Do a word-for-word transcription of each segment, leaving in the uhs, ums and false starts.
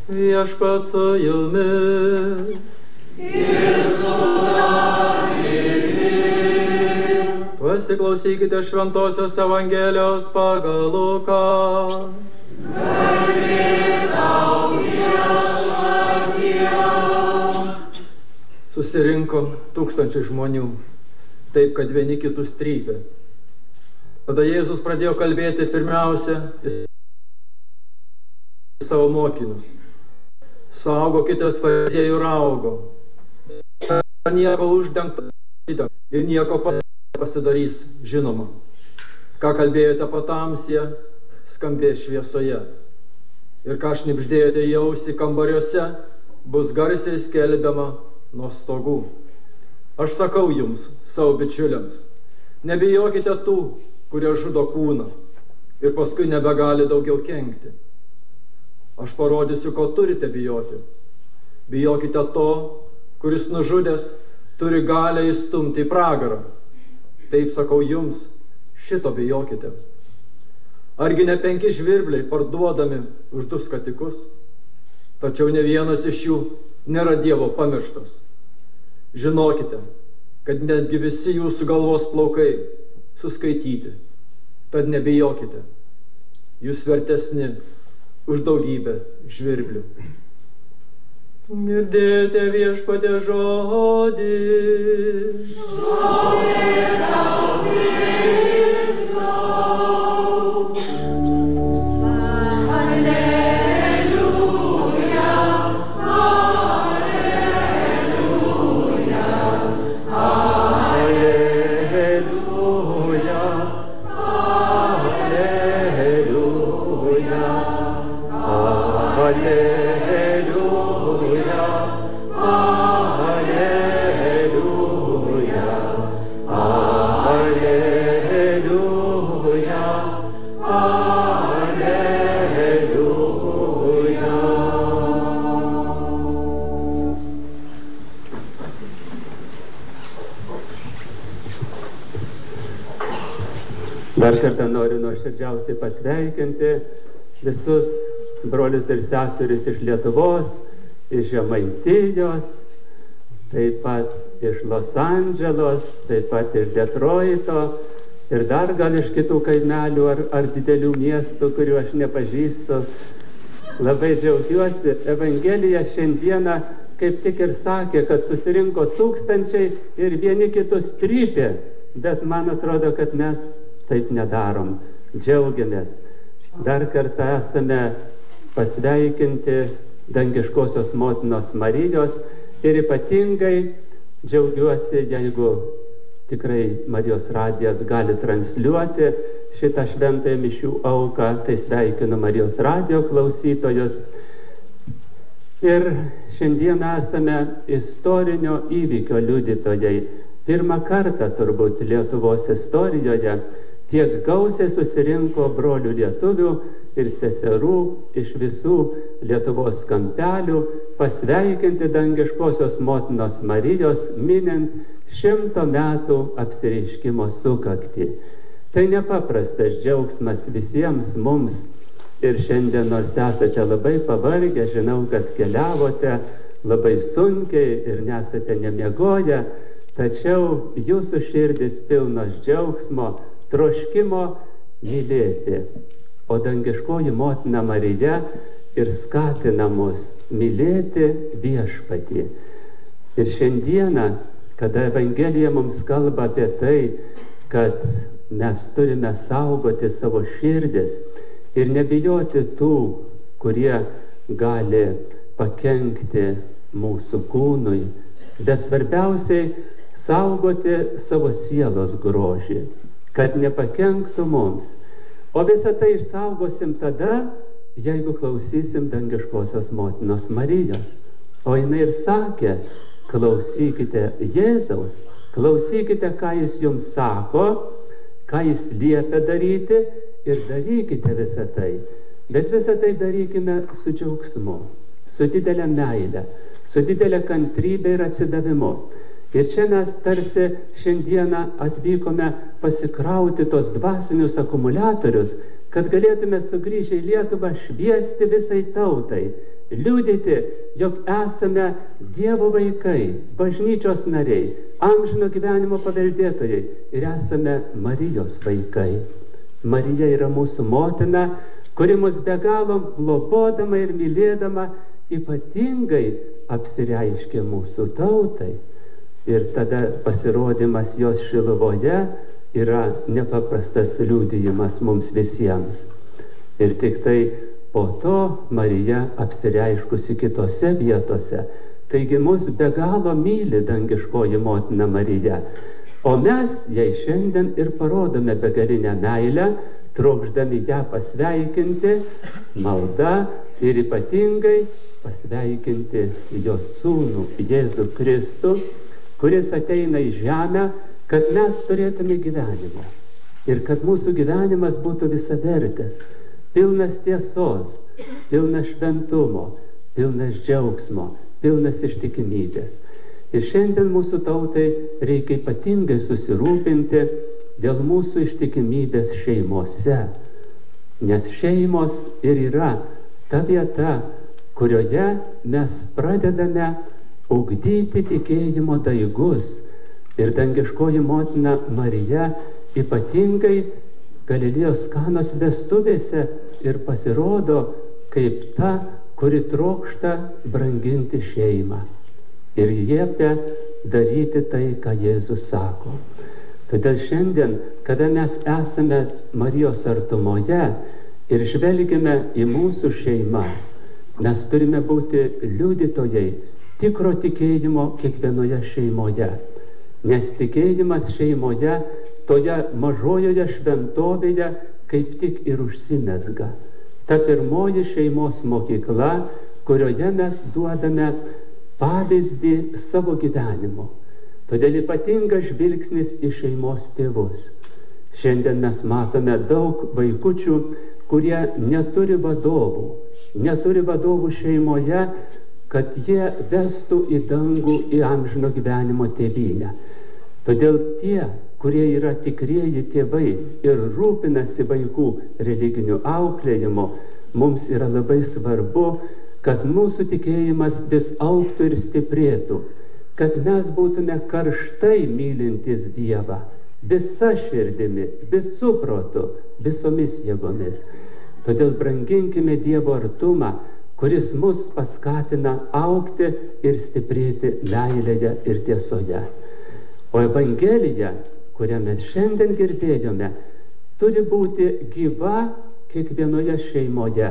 Viešpats su jumis. Ir su tavimi. Pasiklausykite Šventosios Evangelijos pagal Luką. Garbė tau, Viešpatie. Susirinko tūkstančiai žmonių, taip kad vieni kitus trypė. Tada Jėzus pradėjo kalbėti pirmiausia į savo mokinius. Saugokitės fariziejų raugo. Nieko uždengto ir nieko pasidarys žinoma. Ką kalbėjote patamsyje, skambės šviesoje. Ir ką šnibždėjote į ausį kambariuose, bus garsiai skelbiama nuo stogų. Aš sakau jums, savo bičiuliams, nebijokite tų, kurie žudo kūną ir paskui nebegali daugiau kenkti. Aš parodysiu, ko turite bijoti. Bijokite to, kuris nužudęs turi galią įstumti į pragarą. Taip sakau jums, šito bijokite. Argi ne penki žvirbliai parduodami už du skatikus? Tačiau ne vienas iš jų nėra Dievo pamirštas. Žinokite, kad netgi visi jūsų galvos plaukai suskaityti. Tad nebijokite. Jūs vertesni už daugybę žvirblių. Girdėjote Viešpatie žodį. Šlovė tau, Kristau. Alleluja, alleluja, alleluja, alleluja. Dar kartą noriu nuoširdžiausiai pasveikinti visus brolius ir seseris iš Lietuvos, iš Žemaitijos, taip pat iš Los Andželos, taip pat iš Detroito ir dar gal iš kitų kaimelių ar, ar didelių miestų, kurių aš nepažįstu. Labai džiaugiuosi. Evangelija šiandieną kaip tik ir sakė, kad susirinko tūkstančiai ir vieni kitus trypė, bet man atrodo, kad mes taip nedarom. Džiaugiamės. Dar kartą esame pasveikinti dangiškosios motinos Marijos ir ypatingai džiaugiuosi, jeigu tikrai Marijos radijas gali transliuoti šitą šventąją mišių auką, tai sveikinu Marijos radijo klausytojus. Ir šiandieną esame istorinio įvykio liudytojai. Pirmą kartą turbūt Lietuvos istorijoje tiek gausiai susirinko brolių lietuvių ir seserų iš visų Lietuvos kampelių pasveikinti dangiškosios motinos Marijos minint šimto metų apsireiškimo sukaktį. Tai nepaprastas džiaugsmas visiems mums ir šiandien, nors esate labai pavargę, žinau, kad keliavote labai sunkiai ir nesate nemiegoję, tačiau jūsų širdis pilnos džiaugsmo, troškimo mylėti. O dangiškoji motina Marija ir skatina mus mylėti Viešpatį. Ir šiandieną, kada Evangelija mums kalba apie tai, kad mes turime saugoti savo širdis ir nebijoti tų, kurie gali pakenkti mūsų kūnui, bet svarbiausiai saugoti savo sielos grožį, kad nepakenktų mums. O visą tai išsaugosim tada, jeigu klausysim dangiškosios motinos Marijos. O jinai ir sakė, klausykite Jėzaus, klausykite, ką jis jums sako, ką jis liepia daryti ir darykite visą tai. Bet visą tai darykime su džiaugsmu, su didelė meile, su didelė kantrybė ir atsidavimu. Ir čia mes tarsi šiandieną atvykome pasikrauti tos dvasinius akumuliatorius, kad galėtume sugrįžę į Lietuvą šviesti visai tautai, liudyti, jog esame Dievo vaikai, bažnyčios nariai, amžino gyvenimo paveldėtojai ir esame Marijos vaikai. Marija yra mūsų motina, kuri mus be galo globodama ir mylėdama ypatingai apsireiškė mūsų tautai. Ir tada pasirodymas jos Šiluvoje yra nepaprastas liudijimas mums visiems. Ir tik tai po to Marija apsireiškusi kitose vietose. Taigi mus be galo myli dangiškoji motina Marija. O mes jai šiandien ir parodome begalinę meilę, trokšdami ją pasveikinti malda ir ypatingai pasveikinti jos sūnų Jėzų Kristų, kuris ateina į žemę, kad mes turėtume gyvenimą ir kad mūsų gyvenimas būtų visavertis, pilnas tiesos, pilnas šventumo, pilnas džiaugsmo, pilnas ištikimybės. Ir šiandien mūsų tautai reikia ypatingai susirūpinti dėl mūsų ištikimybės šeimose, nes šeimos ir yra ta vieta, kurioje mes pradedame ugdyti tikėjimo daigus. Ir dangiškoji motina Marija ypatingai Galilėjos Kanos vestuvėse ir pasirodo kaip ta, kuri trokšta branginti šeimą ir liepia daryti tai, ką Jėzus sako. Todėl šiandien, kada mes esame Marijos artumoje ir žvelgime į mūsų šeimas, mes turime būti liudytojai tikro tikėjimo kiekvienoje šeimoje. Nes tikėjimas šeimoje, toje mažojoje šventovėje, kaip tik ir užsimezga. Ta pirmoji šeimos mokykla, kurioje mes duodame pavyzdį savo gyvenimo. Todėl ypatingas žvilgsnis į šeimos tėvus. Šiandien mes matome daug vaikučių, kurie neturi vadovų, neturi vadovų šeimoje, kad jie vestų į dangų, į amžino gyvenimo tėvynę. Todėl tie, kurie yra tikrieji tėvai ir rūpinasi vaikų religiniu auklėjimu, mums yra labai svarbu, kad mūsų tikėjimas vis augtų ir stiprėtų, kad mes būtume karštai mylintys Dievą, visa širdimi, visų protu, visomis jėgomis. Todėl branginkime Dievo artumą, kuris mus paskatina augti ir stiprėti meilėje ir tiesoje. O Evangelija, kurią mes šiandien girdėjome, turi būti gyva kiekvienoje šeimoje.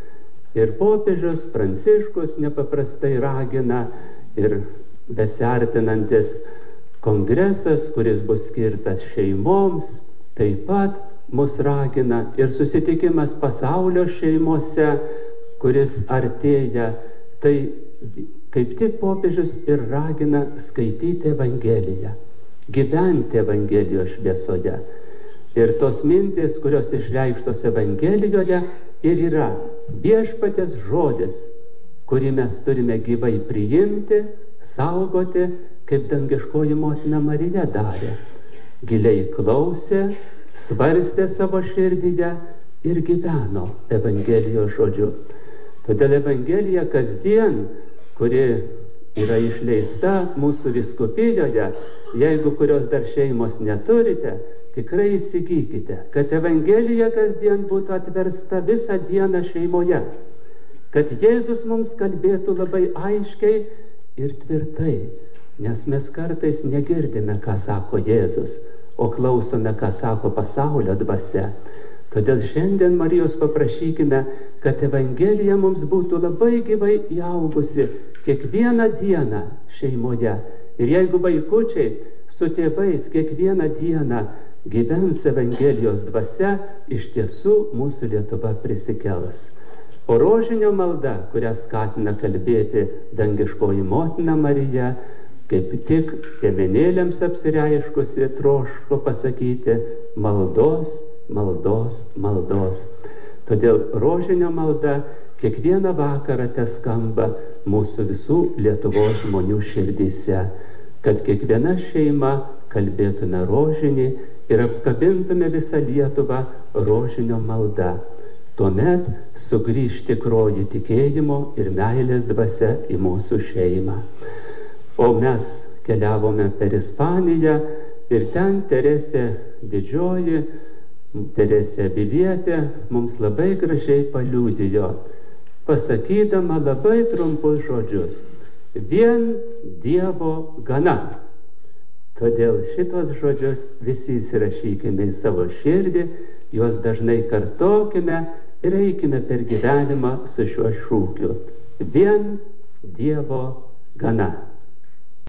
Ir popiežius Pranciškus nepaprastai ragina ir besiartinantis kongresas, kuris bus skirtas šeimoms, taip pat mus ragina ir susitikimas pasaulio šeimose, kuris artėja, tai kaip tik popiežius ir ragina skaityti Evangeliją, gyventi Evangelijos šviesoje. Ir tos mintys, kurios išreikštos Evangelijoje, ir yra viešpaties žodis, kurį mes turime gyvai priimti, saugoti, kaip dangiškoji motina Marija darė. Giliai klausė, svarstė savo širdyje ir gyveno Evangelijos žodžiu. Todėl Evangelija kasdien, kuri yra išleista mūsų vyskupijoje, jeigu kurios dar šeimos neturite, tikrai įsigykite, kad Evangelija kasdien būtų atversta visą dieną šeimoje, kad Jėzus mums kalbėtų labai aiškiai ir tvirtai, nes mes kartais negirdime, ką sako Jėzus, o klausome, ką sako pasaulio dvasia. Todėl šiandien Marijos paprašykime, kad Evangelija mums būtų labai gyvai įaugusi kiekvieną dieną šeimoje. Ir jeigu vaikučiai su tėvais kiekvieną dieną gyvens Evangelijos dvasia, iš tiesų mūsų Lietuva prisikels. O rožinio malda, kurią skatina kalbėti dangiškoji motina Marija, kaip tik piemenėliams apsireiškusi troško pasakyti maldos, maldos, maldos. Todėl rožinio malda kiekvieną vakarą te skamba mūsų visų Lietuvos žmonių širdyse, kad kiekviena šeima kalbėtume rožinį ir apkabintume visą Lietuvą rožinio malda. Tuomet sugrįš tikroji tikėjimo ir meilės dvasia į mūsų šeimą. O mes keliavome per Ispaniją ir ten Teresė Didžioji, Teresė Avilietė mums labai gražiai paliudijo, pasakydama labai trumpus žodžius: vien Dievo gana. Todėl šitos žodžius visi įsirašykime į savo širdį, juos dažnai kartokime ir eikime per gyvenimą su šiuo šūkiu: vien Dievo gana.